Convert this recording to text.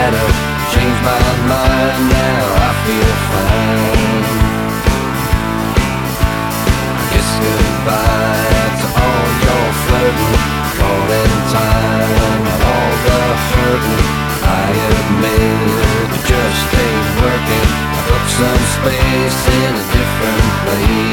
tried to change my mind, now I feel fine. I kiss goodbye to all your flirting